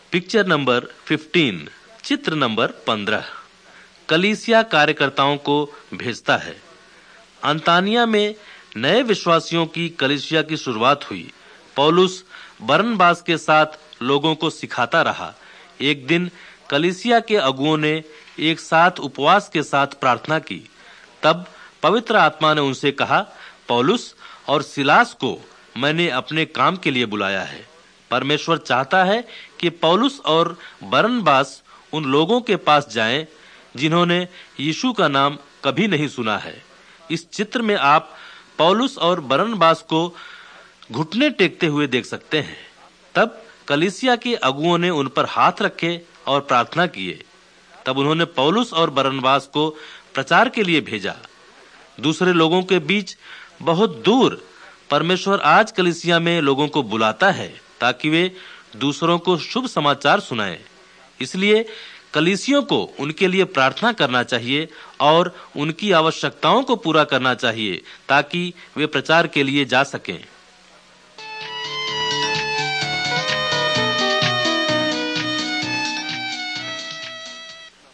Picture number 15, चित्र number 15 कलीसिया कार्यकर्ताओं को भेजता है। अंतानिया में नए विश्वासियों की कलीसिया की शुरुआत हुई। पौलुस बरनबास के साथ लोगों को सिखाता रहा। एक दिन कलीसिया के अगुओं ने एक साथ उपवास के साथ प्रार्थना की। तब पवित्र आत्मा ने उनसे कहा, पौलुस और सिलास को मैंने अपने काम के लिए बुलाया है। परमेश्वर चाहता है कि पौलुस और बरनबास उन लोगों के पास जाएं जिन्होंने यीशु का नाम कभी नहीं सुना है। इस चित्र में आप पौलुस और बरनबास को घुटने टेकते हुए देख सकते हैं। तब कलीसिया के अगुओं ने उन पर हाथ रखे और प्रार्थना किए। तब उन्होंने पौलुस और बरनबास को प्रचार के लिए भेजा। दूसरे लोगों के बीच बहुत दूर परमेश्वर आज कलीसिया में लोगों को बुलाता है ताकि वे दूसरों को शुभ समाचार सुनाएं। इसलिए कलीसियों को उनके लिए प्रार्थना करना चाहिए और उनकी आवश्यकताओं को पूरा करना चाहिए ताकि वे प्रचार के लिए जा सकें।